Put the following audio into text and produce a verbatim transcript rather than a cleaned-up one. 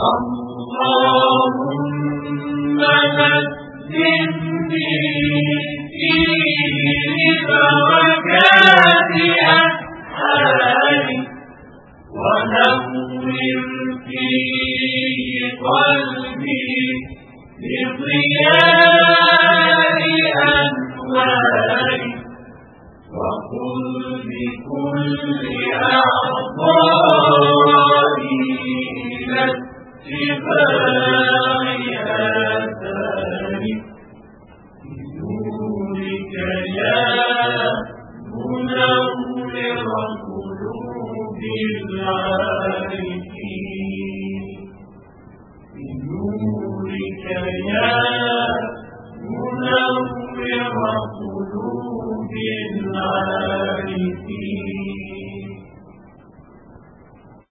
اللهم نزلني فيه ببركات أسحاري ونور فيه قلبي بضياء أنواري وقل بكل أعضائي إلى اتباعي